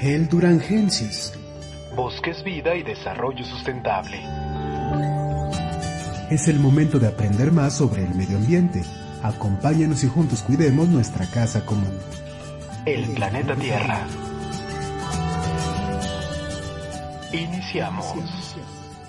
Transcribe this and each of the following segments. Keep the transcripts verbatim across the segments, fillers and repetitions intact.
El Durangensis Bosques, vida y desarrollo sustentable. es el momento de aprender más sobre el medio ambiente. Acompáñanos y juntos cuidemos nuestra casa común. El planeta Tierra. Iniciamos.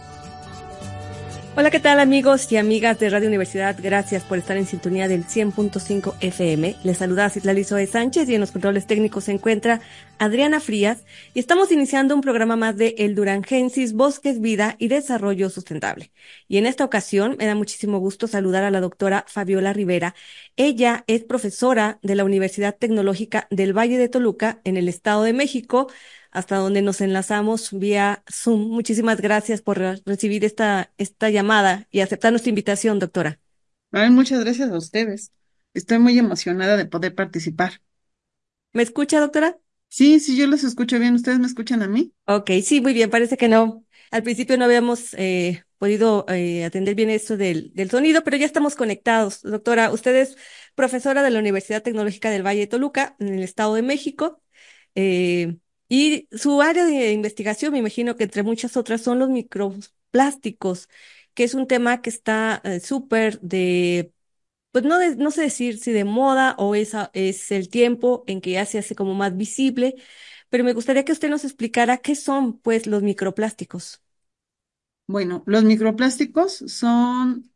Hola, ¿qué tal amigos y amigas de Radio Universidad? Gracias por estar en sintonía del cien punto cinco F M. Les saluda Citlali Zoe Sánchez y en los controles técnicos se encuentra Adriana Frías y estamos iniciando un programa más de El Durangensis, Bosques, Vida y Desarrollo Sustentable. Y en esta ocasión me da muchísimo gusto saludar a la doctora Fabiola Rivera. Ella es profesora de la Universidad Tecnológica del Valle de Toluca en el Estado de México, hasta donde nos enlazamos vía Zoom. Muchísimas gracias por re- recibir esta, esta llamada y aceptar nuestra invitación, doctora. Ay, muchas gracias a ustedes. Estoy muy emocionada de poder participar. ¿Me escucha, doctora? Sí, sí, yo los escucho bien. ¿Ustedes me escuchan a mí? Ok, sí, muy bien. Parece que no. Al principio no habíamos eh, podido eh, atender bien esto del, del sonido, pero ya estamos conectados. Doctora, usted es profesora de la Universidad Tecnológica del Valle de Toluca, en el Estado de México. eh, y su área de investigación, me imagino que entre muchas otras, son los microplásticos, que es un tema que está eh, súper de, pues no, de- no sé decir si de moda o esa es el tiempo en que ya se hace como más visible, pero me gustaría que usted nos explicara qué son, pues, los microplásticos. Bueno, los microplásticos son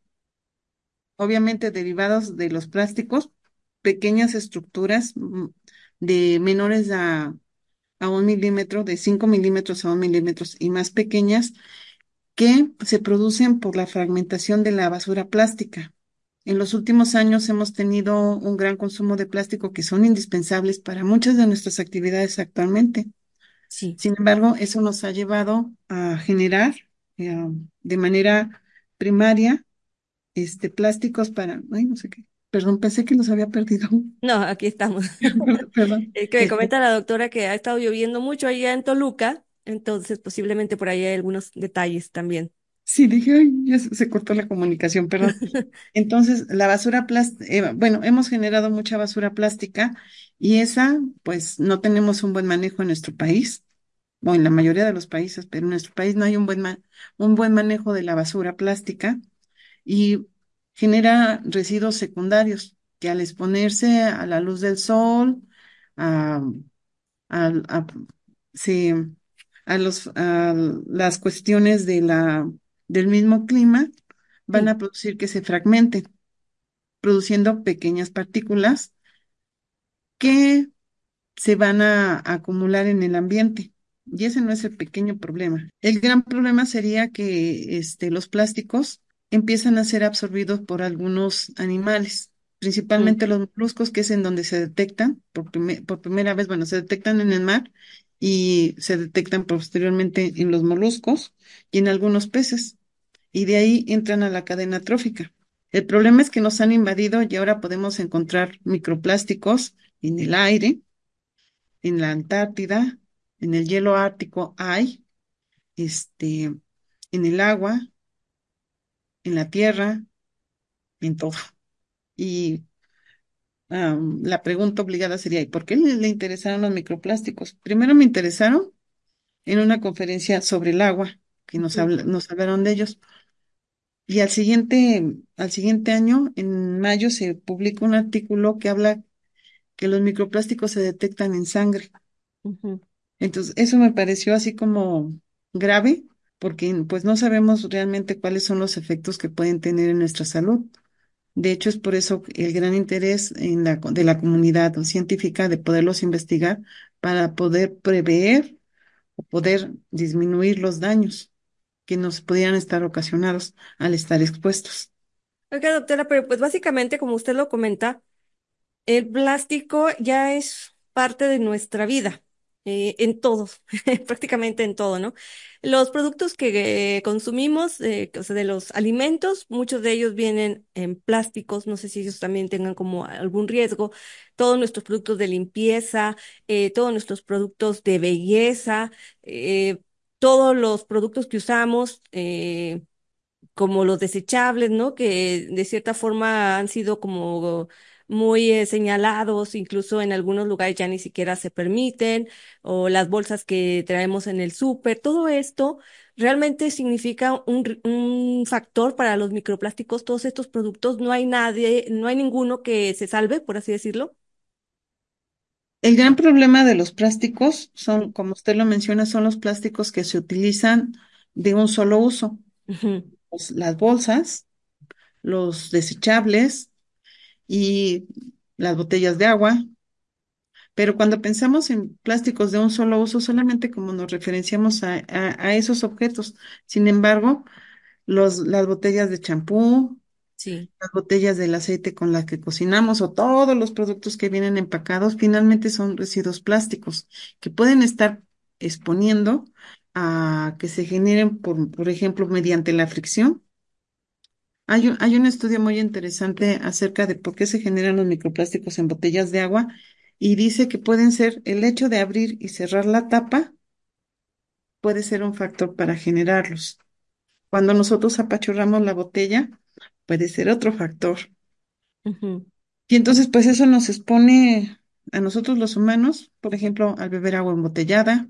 obviamente derivados de los plásticos, pequeñas estructuras mm, de menores a, a un milímetro, de cinco milímetros a un milímetros y más pequeñas que se producen por la fragmentación de la basura plástica. En los últimos años hemos tenido un gran consumo de plástico que son indispensables para muchas de nuestras actividades actualmente. Sí. Sin embargo, eso nos ha llevado a generar eh, de manera primaria este, plásticos para, ay, no sé qué, perdón, pensé que los había perdido. No, aquí estamos. Perdón, perdón. Eh, que me Este, comenta la doctora que ha estado lloviendo mucho allá en Toluca, entonces posiblemente por ahí hay algunos detalles también. sí, dije, ay, ya se, se cortó la comunicación, perdón. Entonces, la basura plástica, bueno, hemos generado mucha basura plástica y esa, pues, no tenemos un buen manejo en nuestro país, o en la mayoría de los países, pero en nuestro país no hay un buen, ma- un buen manejo de la basura plástica y genera residuos secundarios que al exponerse a la luz del sol, a, a, a- sí, a los, a las cuestiones de la, del mismo clima, van Sí. a producir que se fragmenten, produciendo pequeñas partículas que se van a, a acumular en el ambiente. Y ese no es el pequeño problema. El gran problema sería que este, los plásticos empiezan a ser absorbidos por algunos animales, Mm. principalmente los moluscos, que es en donde se detectan por, prime- por primera vez, bueno, se detectan en el mar y se detectan posteriormente en los moluscos y en algunos peces, y de ahí entran a la cadena trófica. El problema es que nos han invadido y ahora podemos encontrar microplásticos en el aire, en la Antártida, en el hielo ártico hay, este, en el agua, en la tierra, en todo. Y am, la pregunta obligada sería, ¿y por qué le, le interesaron los microplásticos? Primero me interesaron en una conferencia sobre el agua, que nos, Ujú. habla- nos hablaron de ellos. Y al siguiente, al siguiente año, en mayo, se publica un artículo que habla que los microplásticos se detectan en sangre. Ujú. Entonces, eso me pareció así como grave, porque pues no sabemos realmente cuáles son los efectos que pueden tener en nuestra salud. De hecho, es por eso el gran interés en la, de la comunidad científica de poderlos investigar para poder prever o poder disminuir los daños que nos pudieran estar ocasionados al estar expuestos. Oiga, doctora, pero pues básicamente, como usted lo comenta, el plástico ya es parte de nuestra vida, eh, en todo, prácticamente en todo, ¿no? Los productos que eh, consumimos, eh, o sea, de los alimentos, muchos de ellos vienen en plásticos, no sé si ellos también tengan como algún riesgo. Todos nuestros productos de limpieza, eh, todos nuestros productos de belleza, eh, todos los productos que usamos, eh, como los desechables, ¿no? Que de cierta forma han sido como muy eh, señalados, incluso en algunos lugares ya ni siquiera se permiten, o las bolsas que traemos en el súper, todo esto realmente significa un, r- un factor para los microplásticos, todos estos productos, no hay nadie, no hay ninguno que se salve, por así decirlo. El gran problema de los plásticos son, como usted lo menciona, son los plásticos que se utilizan de un solo uso. Ujú. Pues, las bolsas, los desechables y las botellas de agua. Pero cuando pensamos en plásticos de un solo uso, solamente como nos referenciamos a, a- a esos objetos. Sin embargo, los, las botellas de champú, Sí. las botellas del aceite con las que cocinamos o todos los productos que vienen empacados, finalmente son residuos plásticos que pueden estar exponiendo a que se generen, por, por ejemplo, mediante la fricción. Hay un, hay un estudio muy interesante acerca de por qué se generan los microplásticos en botellas de agua y dice que pueden ser el hecho de abrir y cerrar la tapa puede ser un factor para generarlos. Cuando nosotros apachurramos la botella, puede ser otro factor. Ujú. Y entonces, pues eso nos expone a nosotros los humanos, por ejemplo, al beber agua embotellada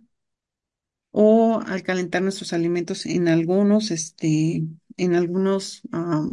o al calentar nuestros alimentos en algunos, este, en algunos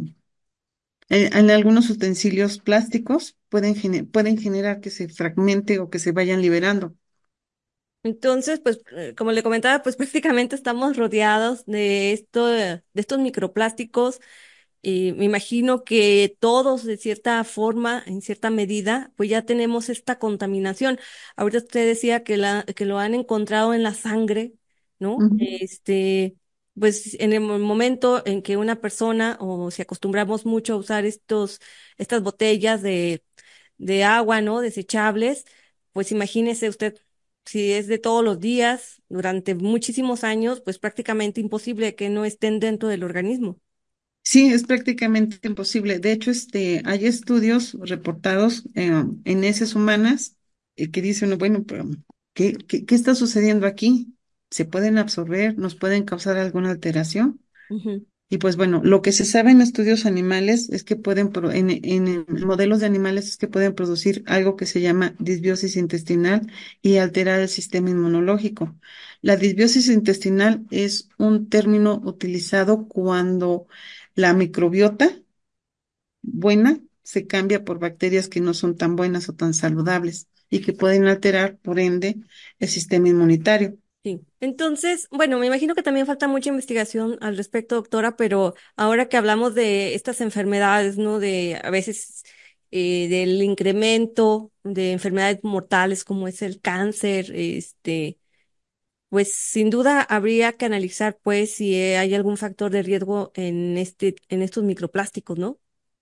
En, en algunos utensilios plásticos pueden, gene- pueden generar que se fragmente o que se vayan liberando. Entonces, pues, eh, como le comentaba, pues prácticamente estamos rodeados de esto, de estos microplásticos. Y me imagino que todos, de cierta forma, en cierta medida, pues ya tenemos esta contaminación. Ahorita usted decía que la, que lo han encontrado en la sangre, ¿no? Ujú. Este, pues en el mo- momento en que una persona, o si acostumbramos mucho a usar estos, estas botellas de, de agua, ¿no? Desechables, pues imagínese usted, si es de todos los días, durante muchísimos años, pues prácticamente imposible que no estén dentro del organismo. Sí, es prácticamente imposible. De hecho, este, hay estudios reportados eh, en heces humanas eh, que dicen, bueno, pero ¿qué, qué, qué está sucediendo aquí? ¿Se pueden absorber? ¿Nos pueden causar alguna alteración? Ujú. Y pues bueno, lo que se sabe en estudios animales es que pueden, pro- en, en modelos de animales es que pueden producir algo que se llama disbiosis intestinal y alterar el sistema inmunológico. La disbiosis intestinal es un término utilizado cuando la microbiota buena se cambia por bacterias que no son tan buenas o tan saludables y que pueden alterar, por ende, el sistema inmunitario. Sí. Entonces, bueno, me imagino que también falta mucha investigación al respecto, doctora, pero ahora que hablamos de estas enfermedades, ¿no? De a veces eh, del incremento de enfermedades mortales como es el cáncer, este, pues sin duda habría que analizar, pues, si eh, hay algún factor de riesgo en este, en estos microplásticos, ¿no?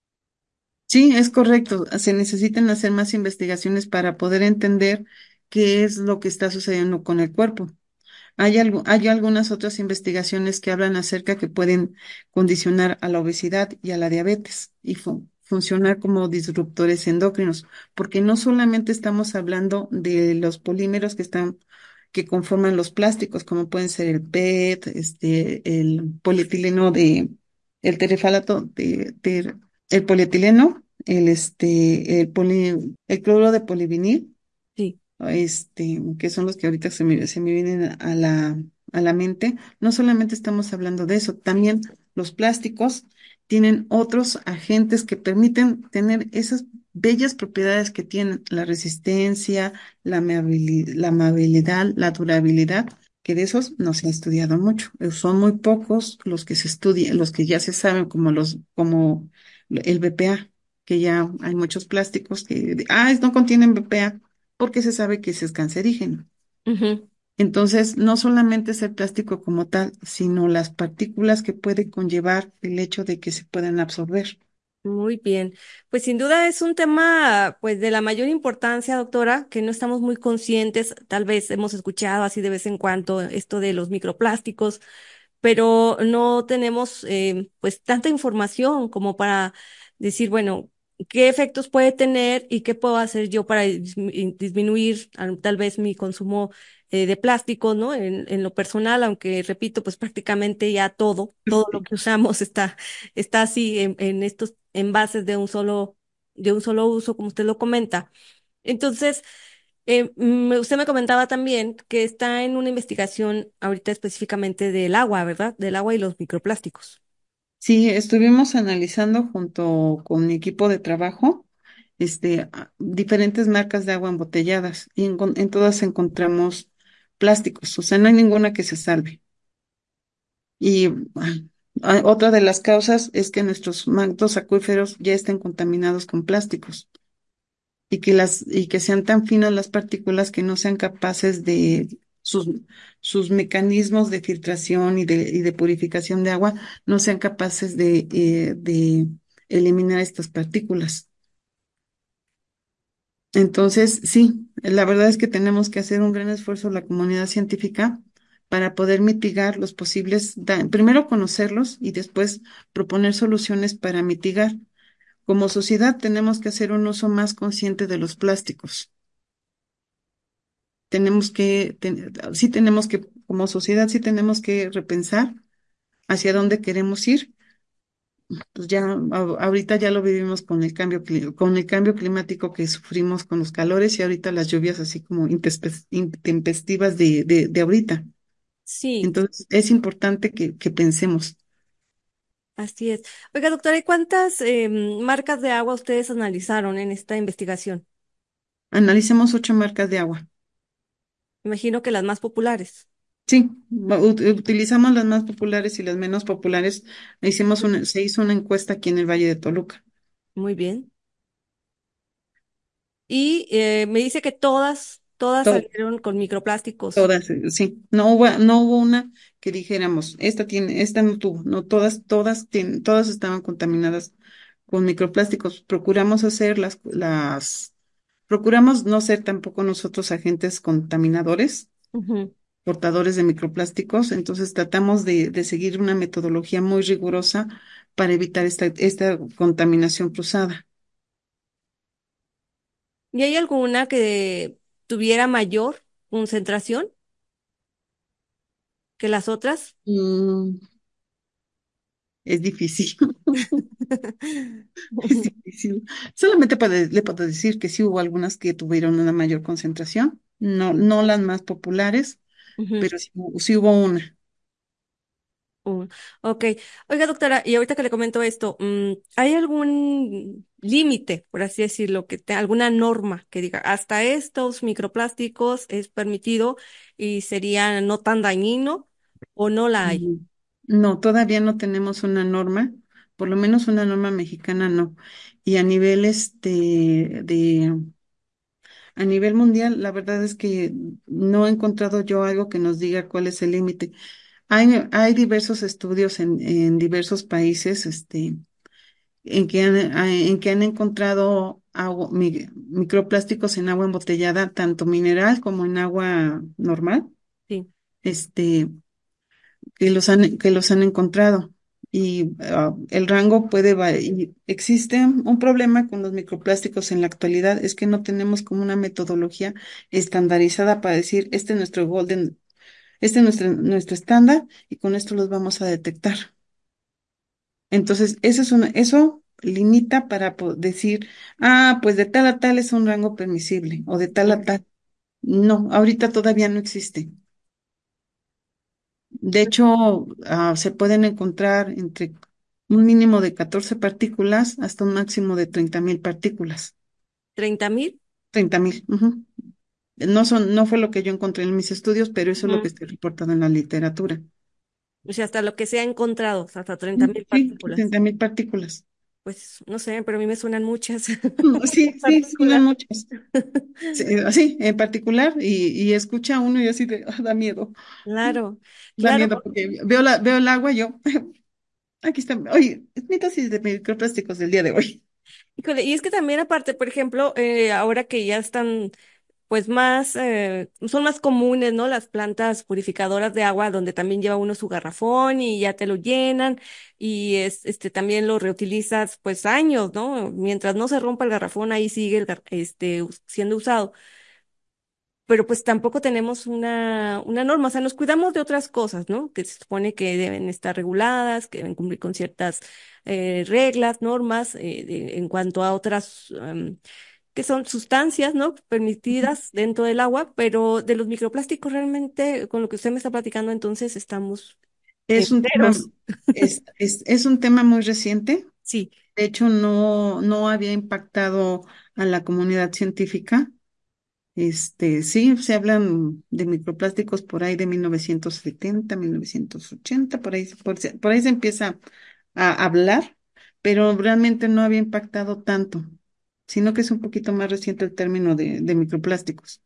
Sí, es correcto. Se necesitan hacer más investigaciones para poder entender qué es lo que está sucediendo con el cuerpo. Hay algo, hay algunas otras investigaciones que hablan acerca que pueden condicionar a la obesidad y a la diabetes y fu- funcionar como disruptores endocrinos, porque no solamente estamos hablando de los polímeros que están, que conforman los plásticos, como pueden ser el P E T, este, el polietileno de, el terefalato de, de- el polietileno, el este, el poli- el cloruro de polivinil Sí. este, que son los que ahorita se me, se me vienen a la, a la mente, no solamente estamos hablando de eso, también los plásticos tienen otros agentes que permiten tener esas bellas propiedades que tienen la resistencia, la amabili- la amabilidad, la durabilidad, que de esos no se ha estudiado mucho. Eh, Son muy pocos los que se estudian, los que ya se saben, como los, como el B P A, que ya hay muchos plásticos que, ah, no contienen B P A porque se sabe que ese es cancerígeno. Ujú. Entonces, no solamente es el plástico como tal, sino las partículas que puede conllevar el hecho de que se puedan absorber. Muy bien. Pues sin duda es un tema, pues, de la mayor importancia, doctora, que no estamos muy conscientes. Tal vez hemos escuchado así de vez en cuando esto de los microplásticos, pero no tenemos, eh, pues, tanta información como para decir, bueno, qué efectos puede tener y qué puedo hacer yo para dismi- disminuir al- tal vez mi consumo eh, de plástico, ¿no? En, en lo personal, aunque repito, pues prácticamente ya todo, todo lo que usamos está, está así en, en estos envases de un solo de un solo uso, como usted lo comenta. Entonces, eh, mm, usted me comentaba también que está en una investigación ahorita específicamente del agua, ¿verdad? Del agua y los microplásticos. Sí, estuvimos analizando junto con mi equipo de trabajo, este, a- diferentes marcas de agua embotelladas y en, en todas encontramos plásticos, o sea, no hay ninguna que se salve. Y ah, ah, otra de las causas es que nuestros mantos acuíferos ya estén contaminados con plásticos y que las y que sean tan finas las partículas que no sean capaces de sus sus mecanismos de filtración y de, y de purificación de agua no sean capaces de, eh, de eliminar estas partículas. Entonces, sí, la verdad es que tenemos que hacer un gran esfuerzo la comunidad científica para poder mitigar los posibles daños, primero conocerlos y después proponer soluciones para mitigar. Como sociedad tenemos que hacer un uso más consciente de los plásticos. Tenemos que, ten- sí tenemos que, como sociedad, sí tenemos que repensar hacia dónde queremos ir. Pues ya, a- ahorita ya lo vivimos con el cambio, cli- con el cambio climático que sufrimos con los calores y ahorita las lluvias así como intespe- intempestivas de, de, de ahorita. Sí, Entonces, es importante que, que pensemos. así es. Oiga, doctora, ¿y cuántas em, marcas de agua ustedes analizaron en esta investigación? Analicemos ocho marcas de agua. Imagino que las más populares. Sí, va- ut- utilizamos las más populares y las menos populares. Hicimos una, se hizo una encuesta aquí en el Valle de Toluca. Muy bien. Y eh, me dice que todas, todas salieron con microplásticos. Todas, eh, sí. No hubo, no hubo una que dijéramos, esta tiene, esta no tuvo. No, todas, todas tienen, todas estaban contaminadas con microplásticos. Procuramos hacer las, las, procuramos no ser tampoco nosotros agentes contaminadores, Ujú. portadores de microplásticos. Entonces tratamos de, de seguir una metodología muy rigurosa para evitar esta, esta contaminación cruzada. ¿Y hay alguna que tuviera mayor concentración que las otras? Mm, es difícil. Es difícil. Solamente puede- le puedo decir que sí hubo algunas que tuvieron una mayor concentración, no, no las más populares, Ujú. pero sí, hu- sí hubo una. Uh, ok. Oiga, doctora, y ahorita que le comento esto, mm, ¿hay algún límite, por así decirlo, que te- alguna norma que diga hasta estos microplásticos es permitido y sería no tan dañino o no la hay? Mm. No, todavía no tenemos una norma, por lo menos una norma mexicana no. Y a nivel este de a nivel mundial, la verdad es que no he encontrado yo algo que nos diga cuál es el límite. Hay, hay diversos estudios en, en diversos países, este, en que han, a- en que han encontrado agua- mi- microplásticos en agua embotellada, tanto mineral como en agua normal, Sí. este, que los han, que los han encontrado. Y ah, el rango puede variar. Y existe un problema con los microplásticos en la actualidad, es que no tenemos como una metodología estandarizada para decir, este es nuestro golden, este es nuestro, nuestro estándar y con esto los vamos a detectar. Entonces, eso es una, eso limita para po- decir, ah, pues de tal a tal es un rango permisible o de tal a tal. No, ahorita todavía no existe. De hecho, ah, se pueden encontrar entre un mínimo de catorce partículas hasta un máximo de treinta mil partículas. ¿Treinta mil? Treinta mil. Ujú. No son, no fue lo que yo encontré en mis estudios, pero eso es lo que Ujú. está reportado en la literatura. O sea, hasta lo que se ha encontrado, o sea, hasta treinta Mm, mil sí, partículas. treinta mil partículas. Pues no sé, pero a mí me suenan muchas Mm, sí, sí, sí, partículas. son muchas. Sí, así, en particular, y, y escucha uno y así de, "Ah, da miedo, Claro, da claro. miedo, porque veo la, veo el agua y yo, aquí está, oye, es mi dosis de microplásticos del día de hoy. Híjole, y es que también aparte, por ejemplo, eh, ahora que ya están, pues más, eh, son más comunes, ¿no? Las plantas purificadoras de agua, donde también lleva uno su garrafón y ya te lo llenan y es, este, también lo reutilizas, pues años, ¿no? Mientras no se rompa el garrafón, ahí sigue el, gar- este, us- siendo usado. pero pues tampoco tenemos una, una norma, o sea, nos cuidamos de otras cosas, ¿no? Que se supone que deben estar reguladas, que deben cumplir con ciertas eh, reglas, normas, eh, de- en cuanto a otras, em, que son sustancias, ¿no? Permitidas dentro del agua, pero de los microplásticos realmente, con lo que usted me está platicando, entonces estamos Es un tema, enteros. es, es, es un tema muy reciente. Sí. De hecho, no, no había impactado a la comunidad científica. Este, sí, se hablan de microplásticos por ahí de mil novecientos setenta, mil novecientos ochenta, por ahí, por, se- por ahí se empieza a hablar, pero realmente no había impactado tanto, sino que es un poquito más reciente el término de, de microplásticos.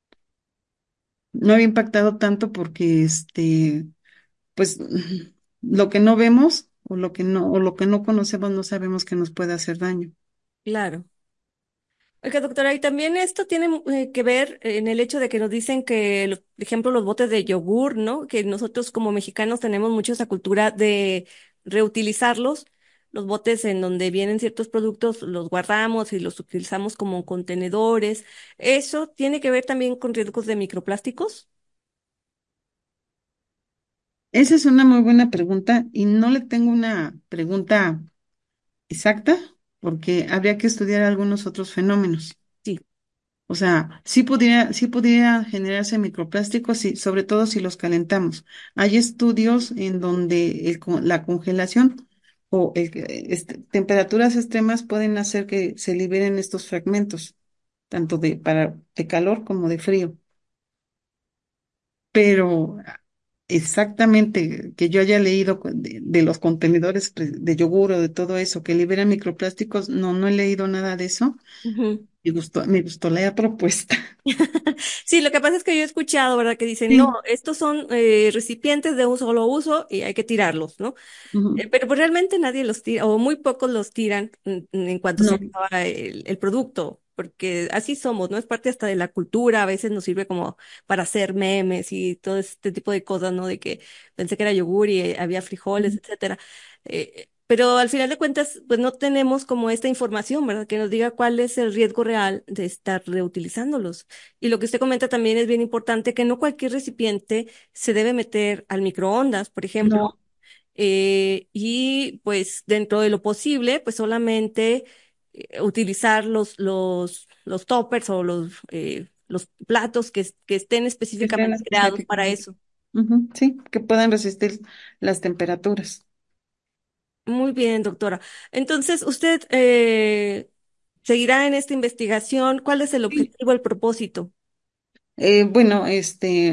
No había impactado tanto porque, este, pues, lo que no vemos o lo que no, o lo que no conocemos no sabemos que nos puede hacer daño. Claro. Oiga, doctora, y también esto tiene eh, que ver en el hecho de que nos dicen que, los- por ejemplo, los botes de yogur, ¿no? Que nosotros como mexicanos tenemos mucho esa cultura de reutilizarlos. Los botes en donde vienen ciertos productos los guardamos y los utilizamos como contenedores. ¿Eso tiene que ver también con riesgos de microplásticos? Esa es una muy buena pregunta y no le tengo una pregunta exacta, porque habría que estudiar algunos otros fenómenos. Sí. O sea, sí pudiera, sí pudiera generarse microplásticos, sí, sobre todo si los calentamos. Hay estudios en donde el co- la congelación o el que- este, temperaturas extremas pueden hacer que se liberen estos fragmentos, tanto de, para, de calor como de frío. Pero exactamente que yo haya leído cu- de, de los contenedores pre- de yogur o de todo eso que liberan microplásticos, no, no he leído nada de eso. Ujú. Me gustó, me gustó la propuesta. Sí, lo que pasa es que yo he escuchado, ¿verdad? Que dicen, no, Sí. estos son eh, recipientes de un solo uso y hay que tirarlos, ¿no? Eh, Ujú. Pero pues realmente nadie los tira, o muy pocos los tiran en, en cuanto se No, acaba el, el producto, porque así somos, ¿no? Es parte hasta de la cultura, a veces nos sirve como para hacer memes y todo este tipo de cosas, ¿no? De que pensé que era yogur y eh, había frijoles, etcétera. Eh, pero al final de cuentas, pues no tenemos como esta información, ¿verdad? Que nos diga cuál es el riesgo real de estar reutilizándolos. Y lo que usted comenta también es bien importante, que no cualquier recipiente se debe meter al microondas, por ejemplo, no, eh, y pues dentro de lo posible, pues solamente eh, utilizar los, los, los toppers o los, eh, los platos que, es- que estén que sean específicamente creados para específicamente. eso. Ujú, sí, que puedan resistir las temperaturas. Muy bien, doctora. Entonces, usted eh, seguirá en esta investigación. ¿Cuál es el Sí. objetivo, el propósito? Eh, bueno, este,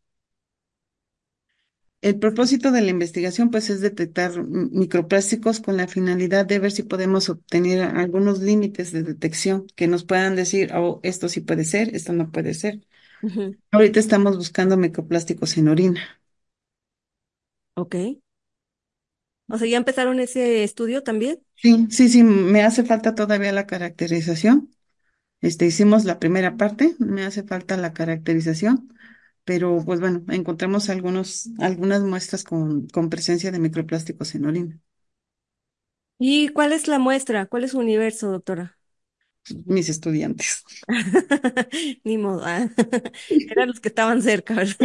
el propósito de la investigación, pues, es detectar mm, microplásticos con la finalidad de ver si podemos obtener algunos límites de detección que nos puedan decir, oh, esto sí puede ser, esto no puede ser. Ujú. Ahorita estamos buscando microplásticos en orina. Ok. O sea, ¿ya empezaron ese estudio también? Sí, sí, sí, me hace falta todavía la caracterización. Este, hicimos la primera parte, me hace falta la caracterización, pero pues bueno, encontramos algunos, algunas muestras con, con presencia de microplásticos en orina. ¿Y cuál es la muestra? ¿Cuál es su universo, doctora? Mis estudiantes. Ni modo. ah. Eran los que estaban cerca, ¿verdad?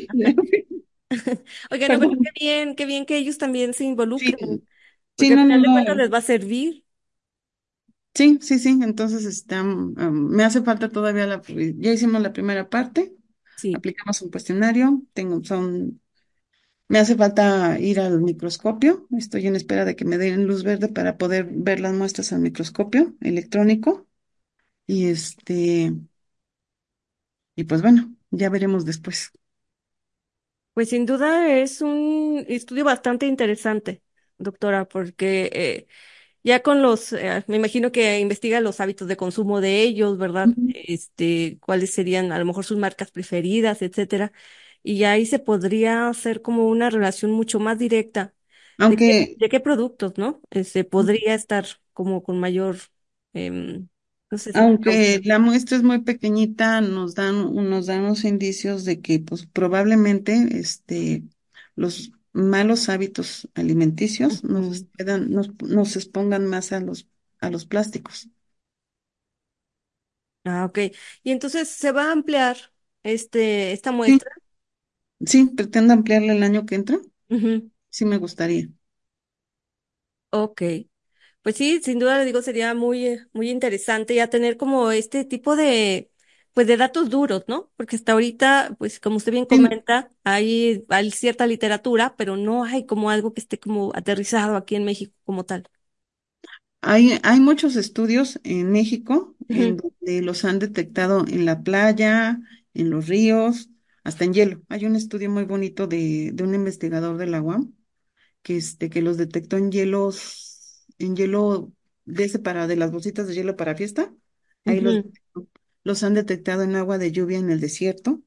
Oiga, no, pero qué Perdón. bien, qué bien que ellos también se Sí, involucren, sí, porque al no, no, final de cuentas no. les va a servir. Sí, sí, sí. Entonces, este, um, um, me hace falta todavía la, ya hicimos la primera parte, Sí. aplicamos un cuestionario, tengo, son, me hace falta ir al microscopio. Estoy en espera de que me den luz verde para poder ver las muestras al microscopio electrónico. Y este, y pues bueno, ya veremos después. Pues sin duda es un estudio bastante interesante, doctora, porque eh, ya con los, eh, me imagino que investiga los hábitos de consumo de ellos, ¿verdad? Ujú. Este, cuáles serían a lo mejor sus marcas preferidas, etcétera. Y ahí se podría hacer como una relación mucho más directa de qué, Aunque, de qué productos, ¿no? Este, podría estar como con mayor, em, no sé si aunque precaución. la muestra es muy pequeñita, nos dan, nos dan unos indicios de que pues probablemente este, los malos hábitos alimenticios nos Ujú. excedan- nos, nos expongan más a los, a los plásticos. Ah, ok. Y entonces se va a ampliar. este, esta Sí, muestra. sí, pretendo ampliarla el año que entra. Ujú. Sí, me gustaría. Ok. Pues sí, sin duda le digo, sería muy, eh, muy interesante ya tener como este tipo de, pues de datos duros, ¿no? Porque hasta ahorita, pues como usted bien Sí, comenta, hay, hay cierta literatura, pero no hay como algo que esté como aterrizado aquí en México como tal. hay, hay muchos estudios en México en Ujú, donde los han detectado en la playa, en los ríos, hasta en hielo. Hay un estudio muy bonito de, de un investigador de la U A M que, este, que los detectó en hielos, en hielo de ese para, de las bolsitas de hielo para fiesta. Ahí los, ujú, detectó. Los han detectado en agua de lluvia en el desierto,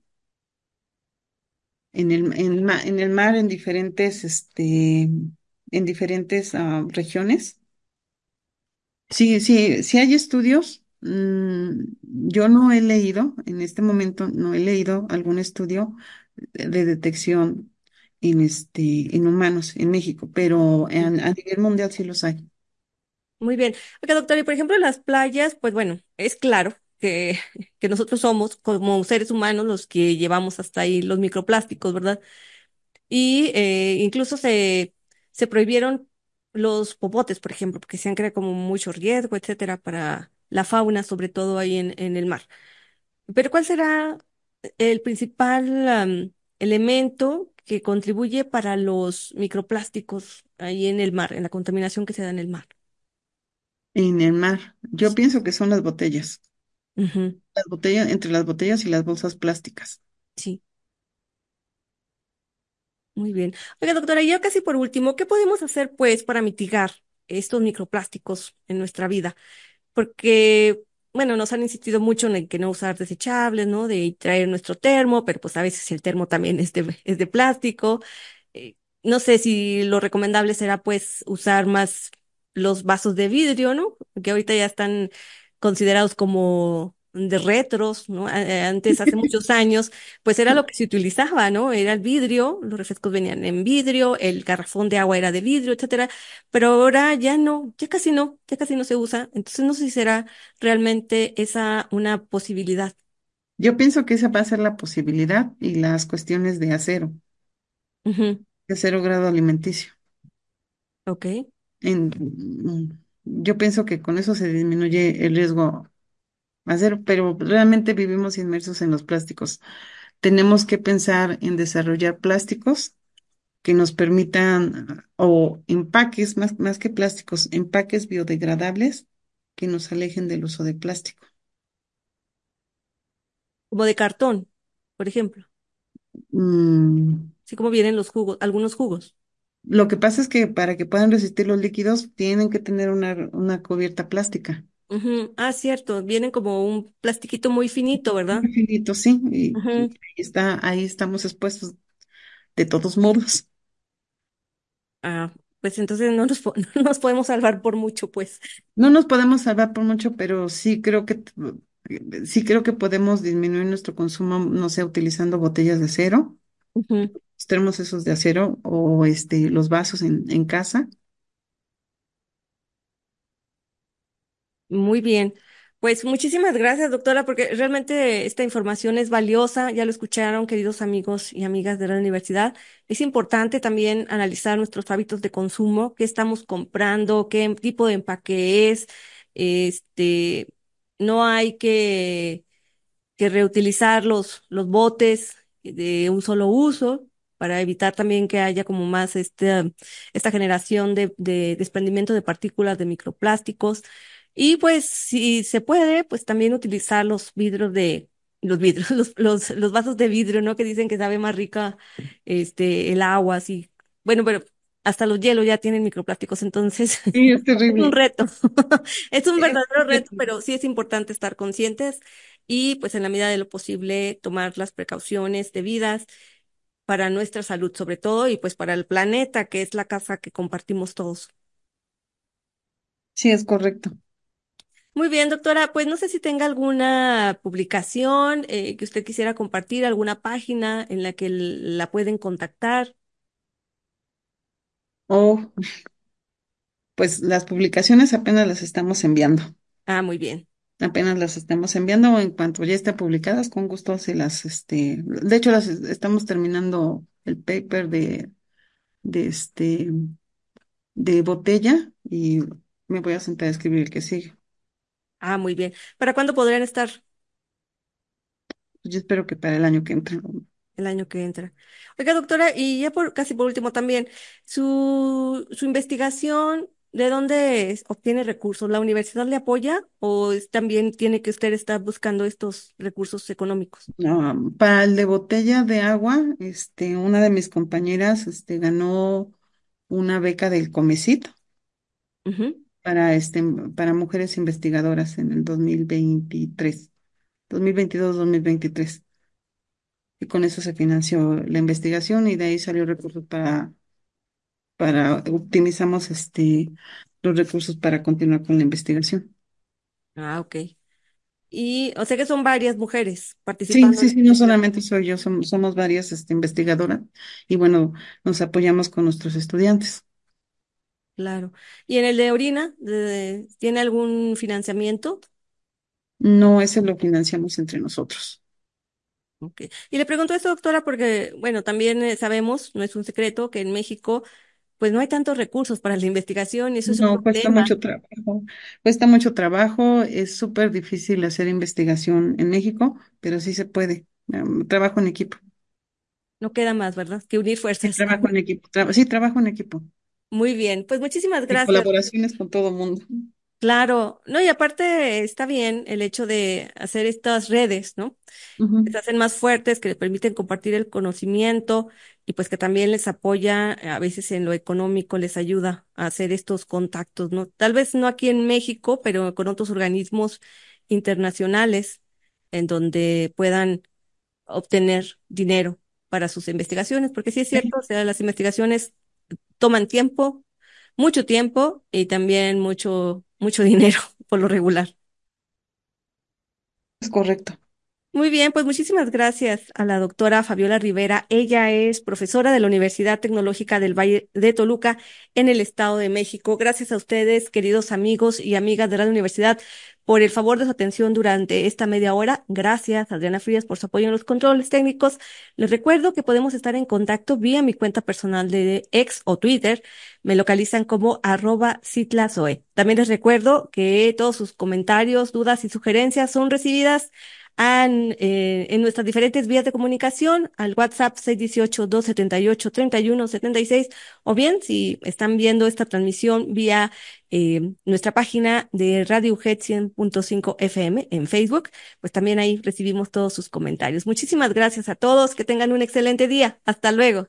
en el, en, ma- en el mar, en diferentes, este, en diferentes ah, regiones. Sí, sí, sí hay estudios. Mm, yo no he leído, en este momento no he leído algún estudio de, de detección en este, en humanos en México, pero a, a ujú. nivel mundial sí los hay. Muy bien. Oiga, doctor, y por ejemplo, las playas, pues bueno, es claro que, que nosotros somos como seres humanos los que llevamos hasta ahí los microplásticos, ¿verdad? Y eh, incluso se, se prohibieron los popotes, por ejemplo, porque decían que era como mucho riesgo, etcétera, para la fauna, sobre todo ahí en, en el mar. Pero ¿cuál será el principal am, elemento que contribuye para los microplásticos ahí en el mar, en la contaminación que se da en el mar? En el mar, yo pienso que son las botellas, Ujú, las botellas, entre las botellas y las bolsas plásticas. sí, muy bien. Oiga, doctora, y ya casi por último, ¿qué podemos hacer pues para mitigar estos microplásticos en nuestra vida? Porque, bueno, nos han insistido mucho en el que no usar desechables, ¿no? De traer nuestro termo, pero pues a veces el termo también es de, es de plástico. Eh, no sé si lo recomendable será pues usar más los vasos de vidrio, ¿no? Que ahorita ya están considerados como de retros, ¿no? A- eh, Antes, hace muchos años, pues era lo que se utilizaba, ¿no? Era el vidrio, los refrescos venían en vidrio, el garrafón de agua era de vidrio, etcétera, pero ahora ya no, ya casi no, ya casi no se usa. Entonces no sé si será realmente esa una posibilidad. Yo pienso que esa va a ser la posibilidad y las cuestiones de acero, Ujú, de acero grado alimenticio. ok. En, mm, yo pienso que con eso se disminuye el riesgo a cero, pero realmente vivimos inmersos en los plásticos. Tenemos que pensar en desarrollar plásticos que nos permitan, ah, o empaques, más, más que plásticos, empaques biodegradables que nos alejen del uso de plástico. Como de cartón, por ejemplo. Mm, Así como vienen los jugos, algunos jugos. lo que pasa es que para que puedan resistir los líquidos tienen que tener una, una cubierta plástica. Ujú, ah, cierto, vienen como un plastiquito muy finito, ¿verdad? Muy finito, sí, y, y Ujú. ahí está, ahí estamos expuestos de todos modos. Ah, pues entonces no nos, po- no nos podemos salvar por mucho, pues. No nos podemos salvar por mucho, pero sí creo que eh, sí creo que podemos disminuir nuestro consumo, no sé, utilizando botellas de acero, Ujú. los termos esos de acero o este los vasos en, en casa. Muy bien. Pues muchísimas gracias, doctora, porque realmente esta información es valiosa. Ya lo escucharon, queridos amigos y amigas de la universidad. Es importante también analizar nuestros hábitos de consumo, qué estamos comprando, qué tipo de empaque es. Este, no hay que que reutilizar los, los botes de un solo uso para evitar también que haya como más este, esta generación de, de desprendimiento de partículas de microplásticos. Y pues si se puede, pues también utilizar los vidrios de, los vidrios, los, los, los vasos de vidrio, ¿no? Que dicen que sabe más rica este, el agua, así. Bueno, pero hasta los hielos ya tienen microplásticos, entonces Sí, es es un terrible. reto. Es un Es verdadero reto, pero sí es importante estar conscientes y pues en la medida de lo posible tomar las precauciones debidas para nuestra salud sobre todo y pues para el planeta, que es la casa que compartimos todos. Sí, es correcto. Muy bien, doctora, pues no sé si tenga alguna publicación eh, que usted quisiera compartir, alguna página en la que l- la pueden contactar. Oh, pues las publicaciones apenas las estamos enviando. Ah, muy bien. Apenas las estamos enviando en cuanto ya estén publicadas, con gusto se las, este, de hecho las estamos terminando el paper de, de este, de botella y me voy a sentar a escribir el que sigue. Ah, muy bien. ¿Para cuándo podrían estar Yo espero que para el año que entra. el año que entra? Oiga, doctora, y ya por casi por último también, su, su investigación, ¿de dónde es- obtiene recursos? ¿La universidad le apoya o es- también tiene que usted estar buscando estos recursos económicos? Ah, para el de botella de agua, este, una de mis compañeras, este, ganó una beca del COMECIT Ujú. para, este, para mujeres investigadoras en el dos mil veintitrés, dos mil veintidós, dos mil veintitrés. Y con eso se financió la investigación y de ahí salió recursos para, para, optimizamos este, los recursos para continuar con la investigación. Ah, ok. Y o sea que son varias mujeres Sí, participando en sí, la sí, no investigación. solamente soy yo, somos, somos varias este, investigadoras y bueno, nos apoyamos con nuestros estudiantes. Claro. ¿Y en el de orina, de- tiene algún financiamiento? No, ese lo financiamos entre nosotros. Ok. Y le pregunto esto, doctora, porque, bueno, también eh, sabemos, no es un secreto, que en México, pues no hay tantos recursos para la investigación y eso es un No, cuesta problema. mucho trabajo, cuesta mucho trabajo, es súper difícil hacer investigación en México, pero sí se puede. Em, trabajo en equipo, No queda más, ¿verdad? Que unir sí, fuerzas. trabajo en equipo, Tra- sí, trabajo en equipo Muy bien. Pues muchísimas y gracias. colaboraciones con todo el mundo. Claro. No, y aparte está bien el hecho de hacer estas redes, ¿no? Que Ujú. se hacen más fuertes, que les permiten compartir el conocimiento y pues que también les apoya eh, a veces en lo económico, les ayuda a hacer estos contactos, ¿no? Tal vez no aquí en México, pero con otros organismos internacionales en donde puedan obtener dinero para sus investigaciones, porque sí es Sí, cierto, o sea, las investigaciones toman tiempo, mucho tiempo y también mucho, mucho dinero por lo regular. es correcto. Muy bien, pues muchísimas gracias a la doctora Fabiola Rivera. Ella es profesora de la Universidad Tecnológica del Valle de Toluca en el Estado de México. Gracias a ustedes, queridos amigos y amigas de la universidad, por el favor de su atención durante esta media hora. Gracias, Adriana Frías, por su apoyo en los controles técnicos. Les recuerdo que podemos estar en contacto vía mi cuenta personal de X o Twitter. Me localizan como arroba citlazoe. También les recuerdo que todos sus comentarios, dudas y sugerencias son recibidas han, eh, en nuestras diferentes vías de comunicación, al WhatsApp seis uno ocho, dos siete ocho, tres uno siete seis, o bien si están viendo esta transmisión vía eh, nuestra página de Radio U G E T cien punto cinco F M en Facebook, pues también ahí recibimos todos sus comentarios. Muchísimas gracias a todos, que tengan un excelente día. Hasta luego.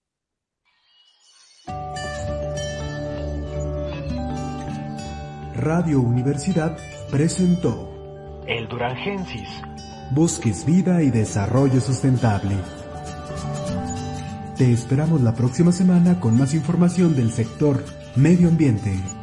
Radio Universidad presentó El Durangensis. Bosques, Vida y Desarrollo Sustentable. Te esperamos la próxima semana con más información del sector medio ambiente.